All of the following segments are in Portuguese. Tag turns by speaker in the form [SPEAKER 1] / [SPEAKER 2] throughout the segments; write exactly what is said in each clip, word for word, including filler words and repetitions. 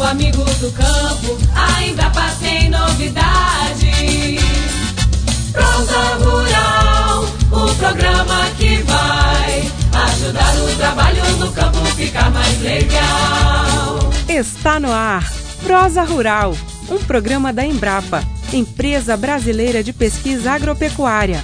[SPEAKER 1] amigo do campo, a Embrapa tem novidade. Prosa Rural, o programa que vai ajudar o trabalho no campo ficar mais legal.
[SPEAKER 2] Está no ar, Prosa Rural, um programa da Embrapa, Empresa Brasileira de Pesquisa Agropecuária.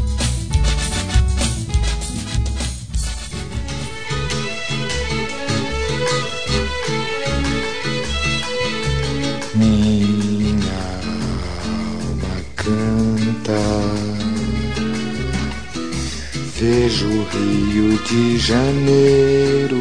[SPEAKER 3] Minha alma canta, vejo o Rio de Janeiro.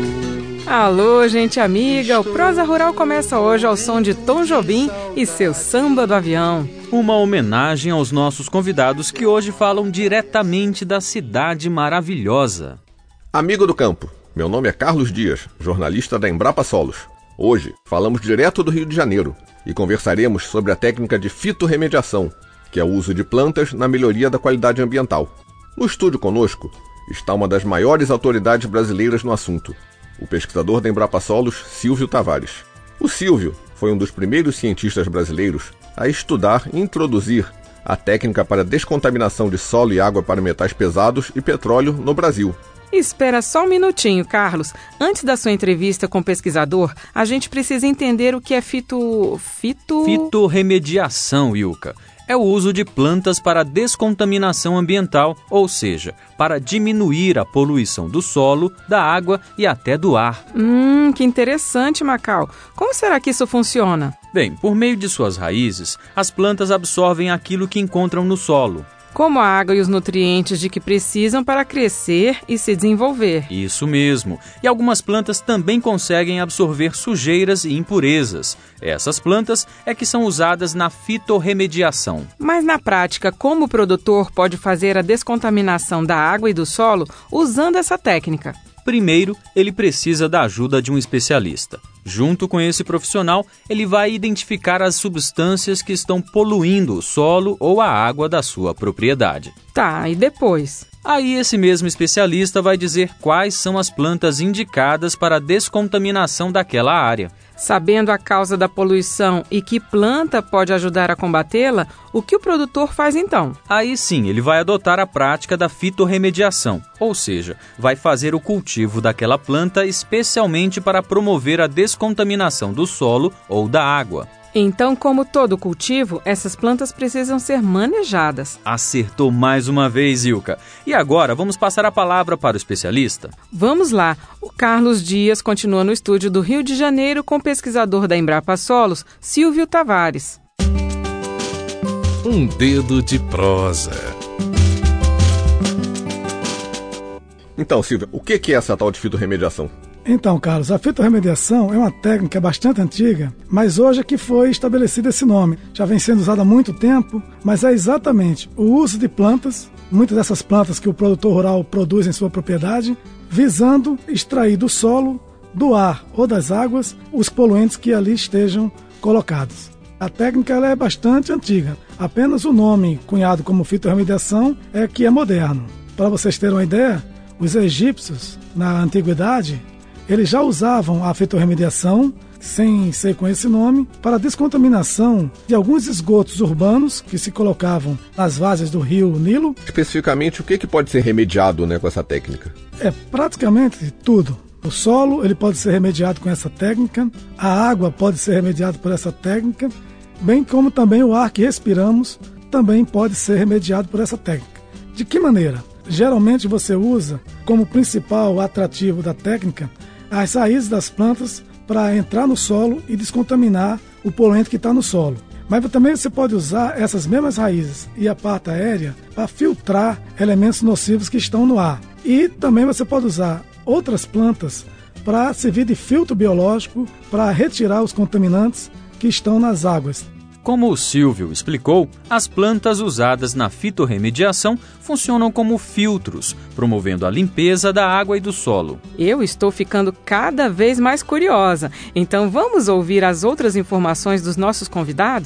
[SPEAKER 2] Alô, gente amiga, o Prosa Rural começa hoje ao som de Tom Jobim e seu Samba do Avião.
[SPEAKER 4] Uma homenagem aos nossos convidados que hoje falam diretamente da cidade maravilhosa.
[SPEAKER 5] Amigo do campo, meu nome é Carlos Dias, jornalista da Embrapa Solos. Hoje falamos direto do Rio de Janeiro e conversaremos sobre a técnica de fitorremediação, que é o uso de plantas na melhoria da qualidade ambiental. No estúdio conosco está uma das maiores autoridades brasileiras no assunto, o pesquisador da Embrapa Solos, Silvio Tavares. O Silvio foi um dos primeiros cientistas brasileiros a estudar e introduzir a técnica para descontaminação de solo e água para metais pesados e petróleo no Brasil.
[SPEAKER 2] Espera só um minutinho, Carlos. Antes da sua entrevista com o pesquisador, a gente precisa entender o que é fito... fito...
[SPEAKER 4] Fitorremediação, Ilka. É o uso de plantas para descontaminação ambiental, ou seja, para diminuir a poluição do solo, da água e até do ar.
[SPEAKER 2] Hum, que interessante, Macau. Como será que isso funciona?
[SPEAKER 4] Bem, por meio de suas raízes, as plantas absorvem aquilo que encontram no solo,
[SPEAKER 2] como a água e os nutrientes de que precisam para crescer e se desenvolver.
[SPEAKER 4] Isso mesmo. E algumas plantas também conseguem absorver sujeiras e impurezas. Essas plantas é que são usadas na fitorremediação.
[SPEAKER 2] Mas na prática, como o produtor pode fazer a descontaminação da água e do solo usando essa técnica?
[SPEAKER 4] Primeiro, ele precisa da ajuda de um especialista. Junto com esse profissional, ele vai identificar as substâncias que estão poluindo o solo ou a água da sua propriedade.
[SPEAKER 2] Tá, e depois?
[SPEAKER 4] Aí esse mesmo especialista vai dizer quais são as plantas indicadas para a descontaminação daquela área.
[SPEAKER 2] Sabendo a causa da poluição e que planta pode ajudar a combatê-la, o que o produtor faz então?
[SPEAKER 4] Aí sim, ele vai adotar a prática da fitorremediação, ou seja, vai fazer o cultivo daquela planta especialmente para promover a descontaminação do solo ou da água.
[SPEAKER 2] Então, como todo cultivo, essas plantas precisam ser manejadas.
[SPEAKER 4] Acertou mais uma vez, Ilka. E agora, vamos passar a palavra para o especialista?
[SPEAKER 2] Vamos lá. O Carlos Dias continua no estúdio do Rio de Janeiro com o pesquisador da Embrapa Solos, Silvio Tavares.
[SPEAKER 6] Um dedo de prosa.
[SPEAKER 5] Então, Silvio, o que é essa tal de fitorremediação?
[SPEAKER 7] Então, Carlos, a fitorremediação é uma técnica bastante antiga, mas hoje é que foi estabelecido esse nome. Já vem sendo usada há muito tempo, mas é exatamente o uso de plantas, muitas dessas plantas que o produtor rural produz em sua propriedade, visando extrair do solo, do ar ou das águas os poluentes que ali estejam colocados. A técnica ela é bastante antiga, apenas o nome cunhado como fitorremediação é que é moderno. Para vocês terem uma ideia, os egípcios, na antiguidade, eles já usavam a fitorremediação, sem ser com esse nome, para a descontaminação de alguns esgotos urbanos que se colocavam nas várzeas do rio Nilo.
[SPEAKER 5] Especificamente, o que, que pode ser remediado, né, com essa técnica?
[SPEAKER 7] É praticamente tudo. O solo ele pode ser remediado com essa técnica, a água pode ser remediada por essa técnica, bem como também o ar que respiramos também pode ser remediado por essa técnica. De que maneira? Geralmente você usa como principal atrativo da técnica as raízes das plantas para entrar no solo e descontaminar o poluente que está no solo. Mas também você pode usar essas mesmas raízes e a parte aérea para filtrar elementos nocivos que estão no ar. E também você pode usar outras plantas para servir de filtro biológico para retirar os contaminantes que estão nas águas.
[SPEAKER 4] Como o Silvio explicou, as plantas usadas na fitorremediação funcionam como filtros, promovendo a limpeza da água e do solo.
[SPEAKER 2] Eu estou ficando cada vez mais curiosa, então vamos ouvir as outras informações dos nossos convidados?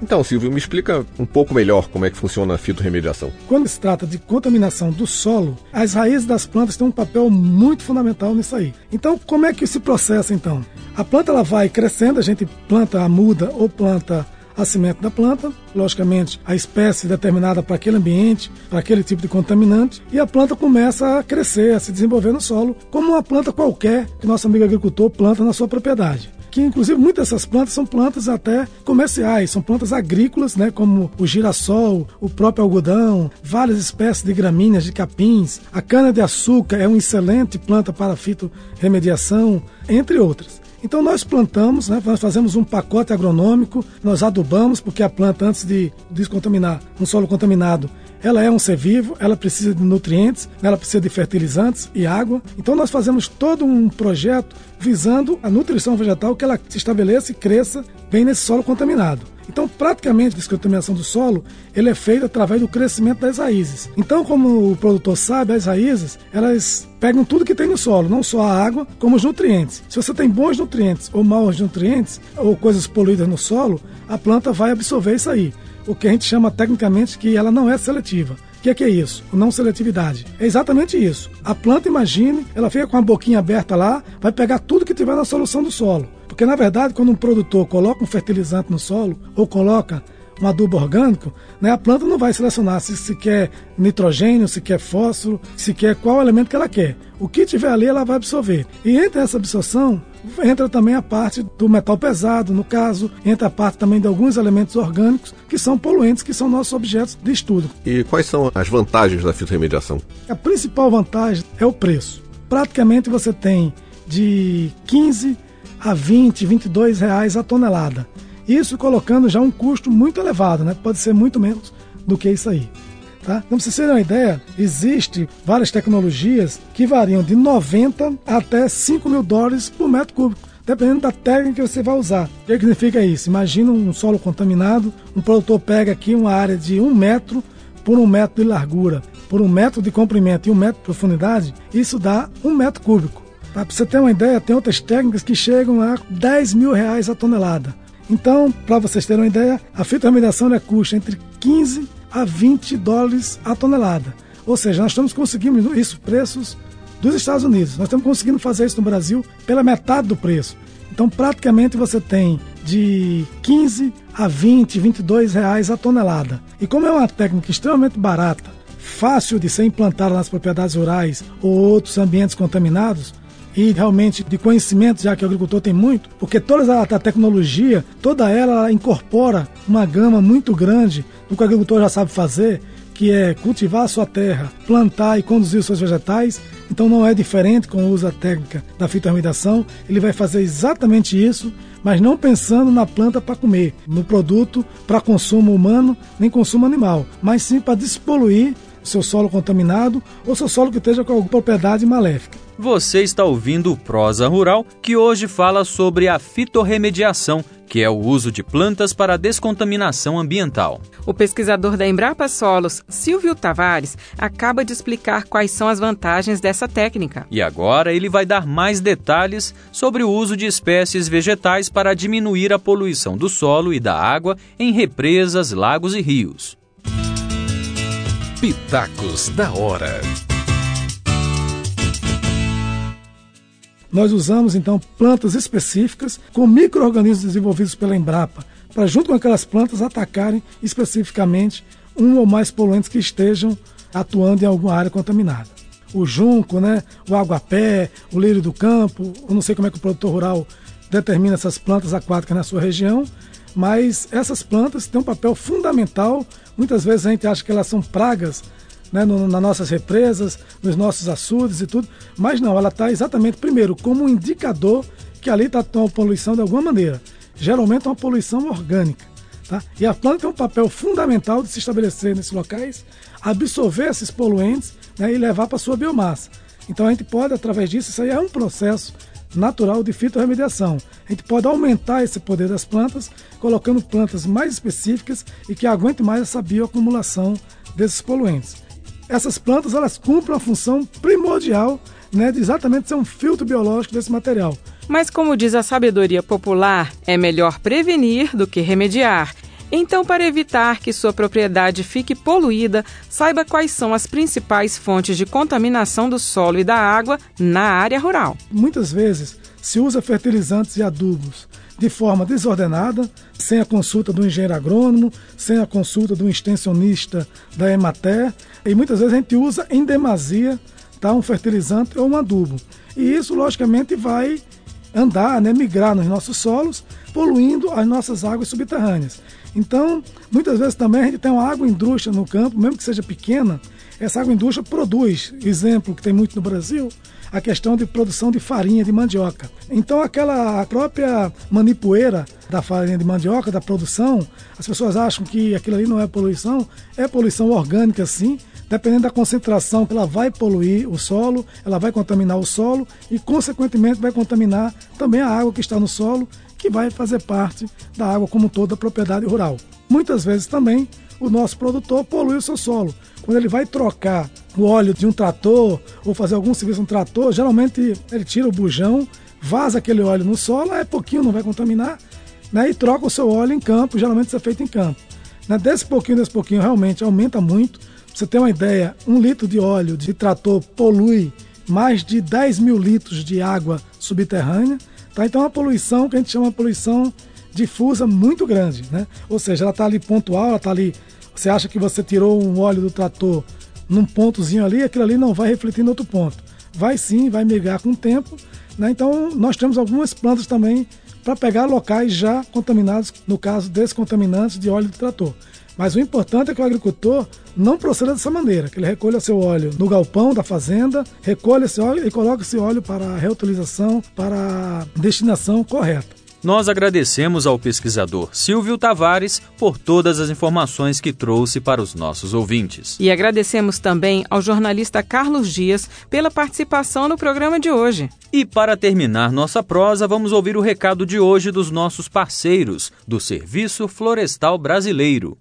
[SPEAKER 5] Então, Silvio, me explica um pouco melhor como é que funciona a fitorremediação.
[SPEAKER 7] Quando se trata de contaminação do solo, as raízes das plantas têm um papel muito fundamental nisso aí. Então, como é que se processa, então? A planta ela vai crescendo, a gente planta a muda ou planta a semente da planta, logicamente a espécie determinada para aquele ambiente, para aquele tipo de contaminante, e a planta começa a crescer, a se desenvolver no solo, como uma planta qualquer que nosso amigo agricultor planta na sua propriedade. Que inclusive muitas dessas plantas são plantas até comerciais, são plantas agrícolas, né, como o girassol, o próprio algodão, várias espécies de gramíneas, de capins. A cana-de-açúcar é uma excelente planta para fitorremediação, entre outras. Então nós plantamos, né, nós fazemos um pacote agronômico, nós adubamos, porque a planta, antes de descontaminar um solo contaminado, ela é um ser vivo, ela precisa de nutrientes, ela precisa de fertilizantes e água. Então nós fazemos todo um projeto visando a nutrição vegetal, que ela se estabeleça e cresça bem nesse solo contaminado. Então, praticamente, a descontaminação do solo, ele é feito através do crescimento das raízes. Então, como o produtor sabe, as raízes, elas pegam tudo que tem no solo, não só a água, como os nutrientes. Se você tem bons nutrientes ou maus nutrientes, ou coisas poluídas no solo, a planta vai absorver isso aí. O que a gente chama tecnicamente que ela não é seletiva. O que é, que é isso? Não seletividade. É exatamente isso. A planta, imagine, ela fica com a boquinha aberta lá, vai pegar tudo que tiver na solução do solo. Porque, na verdade, quando um produtor coloca um fertilizante no solo ou coloca um adubo orgânico, né, a planta não vai selecionar se, se quer nitrogênio, se quer fósforo, se quer qual elemento que ela quer. O que tiver ali, ela vai absorver. E entre essa absorção, entra também a parte do metal pesado, no caso, entra a parte também de alguns elementos orgânicos que são poluentes, que são nossos objetos de estudo.
[SPEAKER 5] E quais são as vantagens da fitorremediação?
[SPEAKER 7] A principal vantagem é o preço. Praticamente você tem de quinze a vinte, vinte e dois reais a tonelada. Isso colocando já um custo muito elevado, né? Pode ser muito menos do que isso aí. Tá? Então, pra vocês terem uma ideia, existem várias tecnologias que variam de noventa até cinco mil dólares por metro cúbico, dependendo da técnica que você vai usar. O que significa isso? Imagina um solo contaminado, um produtor pega aqui uma área de um metro por um metro de largura, por um metro de comprimento e um metro de profundidade, isso dá um metro cúbico. Tá? Para você ter uma ideia, tem outras técnicas que chegam a dez mil reais a tonelada. Então, para vocês terem uma ideia, a fitorremediação custa entre quinze a vinte dólares a tonelada. Ou seja, nós estamos conseguindo isso, preços dos Estados Unidos. Nós estamos conseguindo fazer isso no Brasil pela metade do preço. Então, praticamente você tem de quinze a vinte, vinte e dois reais a tonelada. E como é uma técnica extremamente barata, fácil de ser implantada nas propriedades rurais ou outros ambientes contaminados, e realmente de conhecimento, já que o agricultor tem muito, porque toda a tecnologia, toda ela incorpora uma gama muito grande do que o agricultor já sabe fazer, que é cultivar a sua terra, plantar e conduzir os seus vegetais. Então não é diferente com o uso da técnica da fitorremediação, ele vai fazer exatamente isso, mas não pensando na planta para comer, no produto para consumo humano, nem consumo animal, mas sim para despoluir o seu solo contaminado ou seu solo que esteja com alguma propriedade maléfica.
[SPEAKER 4] Você está ouvindo o Prosa Rural, que hoje fala sobre a fitorremediação, que é o uso de plantas para a descontaminação ambiental.
[SPEAKER 2] O pesquisador da Embrapa Solos, Silvio Tavares, acaba de explicar quais são as vantagens dessa técnica.
[SPEAKER 4] E agora ele vai dar mais detalhes sobre o uso de espécies vegetais para diminuir a poluição do solo e da água em represas, lagos e rios.
[SPEAKER 6] Pitacos da hora.
[SPEAKER 7] Nós usamos, então, plantas específicas com micro-organismos desenvolvidos pela Embrapa, para, junto com aquelas plantas, atacarem especificamente um ou mais poluentes que estejam atuando em alguma área contaminada. O junco, né, o aguapé, o lírio do campo, eu não sei como é que o produtor rural determina essas plantas aquáticas na sua região, mas essas plantas têm um papel fundamental. Muitas vezes a gente acha que elas são pragas, né, no, nas nossas represas, nos nossos açudes e tudo, mas não, ela está exatamente, primeiro, como um indicador que ali está uma poluição de alguma maneira. Geralmente é uma poluição orgânica. Tá? E a planta tem um papel fundamental de se estabelecer nesses locais, absorver esses poluentes, né, e levar para a sua biomassa. Então a gente pode, através disso, isso aí é um processo natural de fitorremediação. A gente pode aumentar esse poder das plantas, colocando plantas mais específicas e que aguentem mais essa bioacumulação desses poluentes. Essas plantas, elas cumprem a função primordial, né, de exatamente ser um filtro biológico desse material.
[SPEAKER 2] Mas como diz a sabedoria popular, é melhor prevenir do que remediar. Então, para evitar que sua propriedade fique poluída, saiba quais são as principais fontes de contaminação do solo e da água na área rural.
[SPEAKER 7] Muitas vezes se usa fertilizantes e adubos de forma desordenada, sem a consulta do engenheiro agrônomo, sem a consulta do extensionista da Emater, e muitas vezes a gente usa em demasia, tá, um fertilizante ou um adubo. E isso, logicamente, vai andar, né, migrar nos nossos solos, poluindo as nossas águas subterrâneas. Então, muitas vezes também a gente tem uma água indústria no campo, mesmo que seja pequena, essa água indústria produz, exemplo que tem muito no Brasil, a questão de produção de farinha de mandioca. Então, aquela própria manipoeira da farinha de mandioca, da produção, as pessoas acham que aquilo ali não é poluição, é poluição orgânica sim, dependendo da concentração, ela vai poluir o solo, ela vai contaminar o solo e, consequentemente, vai contaminar também a água que está no solo, que vai fazer parte da água como toda a propriedade rural. Muitas vezes também o nosso produtor polui o seu solo. Quando ele vai trocar o óleo de um trator ou fazer algum serviço no trator, geralmente ele tira o bujão, vaza aquele óleo no solo, é pouquinho, não vai contaminar, né, e troca o seu óleo em campo, geralmente isso é feito em campo. Né, desse pouquinho, desse pouquinho, realmente aumenta muito. Pra você ter uma ideia, um litro de óleo de trator polui mais de dez mil litros de água subterrânea. Tá? Então é uma poluição que a gente chama de poluição difusa muito grande, né? Ou seja, ela está ali pontual, ela está ali. Você acha que você tirou um óleo do trator num pontozinho ali, aquilo ali não vai refletir em outro ponto. Vai sim, vai migrar com o tempo, né? Então nós temos algumas plantas também para pegar locais já contaminados, no caso descontaminantes de óleo do trator. Mas o importante é que o agricultor não proceda dessa maneira, que ele recolha seu óleo no galpão da fazenda, recolha esse óleo e coloque esse óleo para a reutilização, para a destinação correta.
[SPEAKER 4] Nós agradecemos ao pesquisador Silvio Tavares por todas as informações que trouxe para os nossos ouvintes.
[SPEAKER 2] E agradecemos também ao jornalista Carlos Dias pela participação no programa de hoje.
[SPEAKER 4] E para terminar nossa prosa, vamos ouvir o recado de hoje dos nossos parceiros do Serviço Florestal Brasileiro.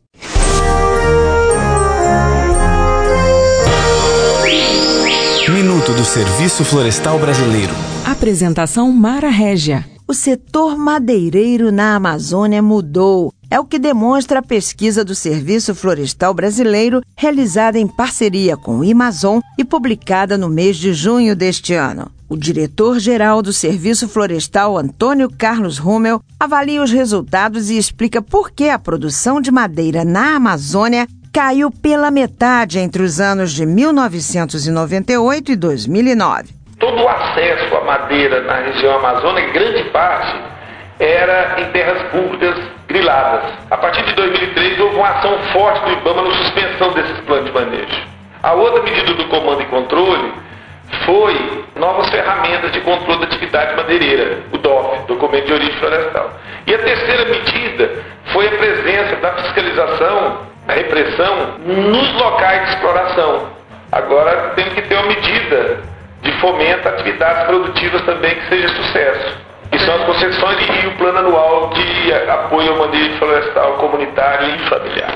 [SPEAKER 6] Minuto do Serviço Florestal Brasileiro.
[SPEAKER 2] Apresentação Mara Régia.
[SPEAKER 8] O setor madeireiro na Amazônia mudou. É o que demonstra a pesquisa do Serviço Florestal Brasileiro, realizada em parceria com o Amazon e publicada no mês de junho deste ano. O diretor-geral do Serviço Florestal, Antônio Carlos Rummel, avalia os resultados e explica por que a produção de madeira na Amazônia caiu pela metade entre os anos de mil novecentos e noventa e oito e dois mil e nove.
[SPEAKER 9] Todo o acesso à madeira na região amazônica, grande parte, era em terras públicas griladas. A partir de dois mil e três, houve uma ação forte do IBAMA na suspensão desses planos de manejo. A outra medida do comando e controle foi novas ferramentas de controle da atividade madeireira, o D O F, Documento de Origem Florestal. E a terceira medida foi a presença da fiscalização, a repressão, nos locais de exploração. Agora tem que ter uma medida de fomento a atividades produtivas também que seja sucesso. Que são as concessões e o plano anual de apoio ao manejo florestal comunitário e familiar.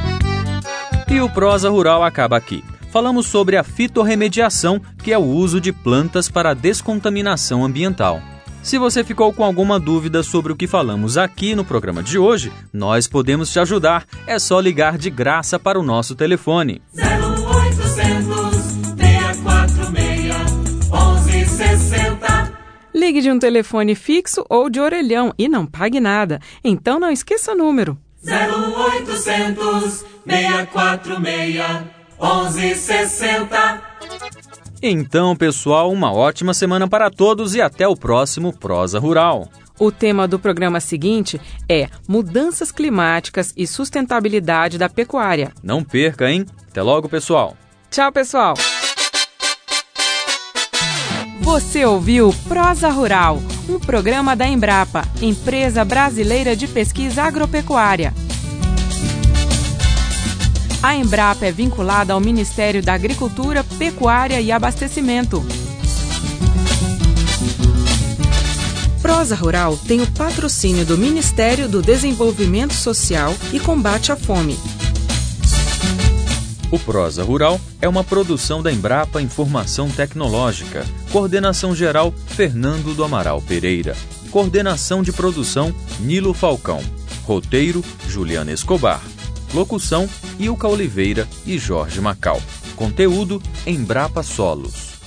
[SPEAKER 4] E o Prosa Rural acaba aqui. Falamos sobre a fitorremediação, que é o uso de plantas para a descontaminação ambiental. Se você ficou com alguma dúvida sobre o que falamos aqui no programa de hoje, nós podemos te ajudar. É só ligar de graça para o nosso telefone.
[SPEAKER 1] zero oitocentos, seis quatro seis, onze sessenta.
[SPEAKER 2] Ligue de um telefone fixo ou de orelhão e não pague nada. Então não esqueça o número.
[SPEAKER 1] zero oitocentos, seis quatro seis, onze sessenta.
[SPEAKER 4] Então, pessoal, uma ótima semana para todos e até o próximo Prosa Rural.
[SPEAKER 2] O tema do programa seguinte é Mudanças Climáticas e Sustentabilidade da Pecuária.
[SPEAKER 4] Não perca, hein? Até logo, pessoal.
[SPEAKER 2] Tchau, pessoal. Você ouviu Prosa Rural, um programa da Embrapa, Empresa Brasileira de Pesquisa Agropecuária. A Embrapa é vinculada ao Ministério da Agricultura, Pecuária e Abastecimento. Prosa Rural tem o patrocínio do Ministério do Desenvolvimento Social e Combate à Fome.
[SPEAKER 4] O Prosa Rural é uma produção da Embrapa Informação Tecnológica. Coordenação geral, Fernando do Amaral Pereira. Coordenação de produção, Nilo Falcão. Roteiro, Juliana Escobar. Locução, Ilka Oliveira e Jorge Macau. Conteúdo, Embrapa Solos.